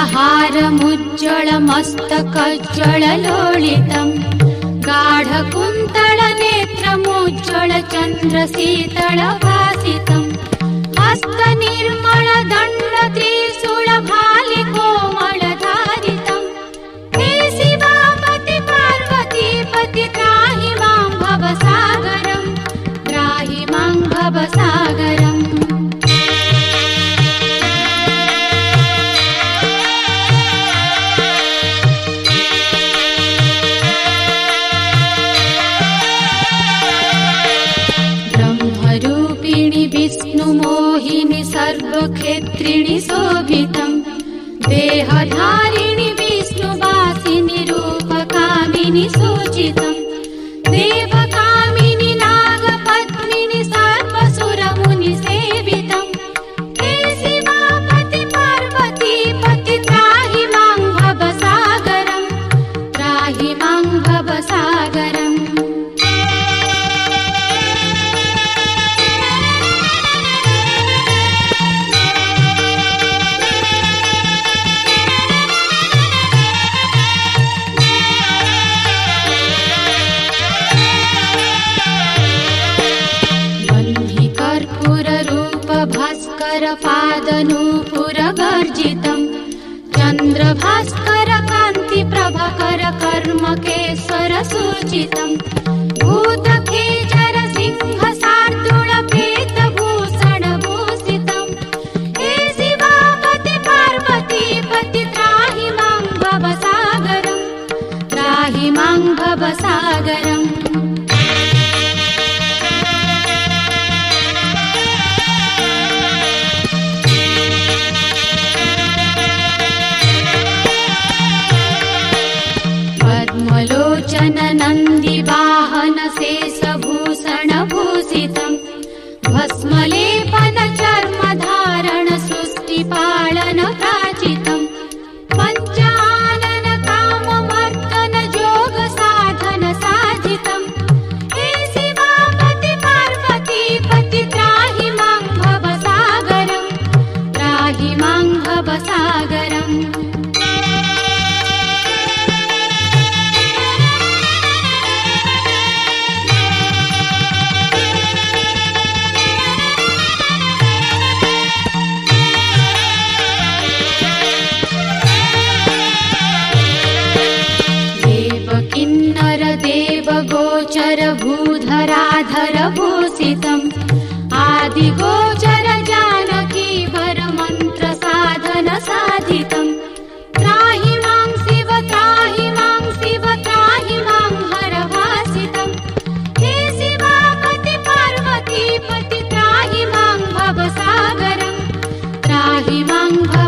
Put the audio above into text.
हारमुज्ज्वलमस्तकज्ज्वललोलितम् गाढकुन्तलनेत्रमुज्ज्वलचन्द्रशीतलभासितम् हस्तनिर्मलदण्डत्रिशूलभालिकोमलधारितम् हे शिवापति पार्वतीपति त्राहि मां भवसागरम् त्राहि मां भवसागरम्। विष्णुमोहिनी सर्वक्षेत्रिणि शोभितम् देहधारिणि विष्णुवासिनि रूपकामिनि सूचितम् देवकामिनि नागपत्निनि सर्वसुरमुनि सेवितम् हे शिवापति पार्वतीपति त्राहि मां भवसागरम् त्राहि मां भवसागरम्। पादनूपुरगर्जितम् चन्द्रभास्कर कान्ति प्रभाकर कर्मकेश्वर सूचितम् भूतखेचर सिंह शार्दूल प्रेतभूषण भूषितम् हे शिवापति पार्वतीपति त्राहि मां भवसागरम् त्राहि मां भवसागरम्। नन्दिवाहन शेषभूषण भूषितम् भस्मलेपन चर्मधारण सृष्टिपालन प्राचितम् पञ्चानन काममर्दन जोग साधन साधितम् हे शिवापति पार्वतीपति त्राहि मां भवसागरम् त्राहि मां भवसागरम्। गोचर भूधराधर भूषितम् आदिगोचर जानकी वर मंत्र साधन साधितम् त्राहि मां शिव त्राहि मां शिव त्राहि मां हर भासितम् हे शिवापति पार्वतीपति त्राहि मां भवसागरम् त्राहि मां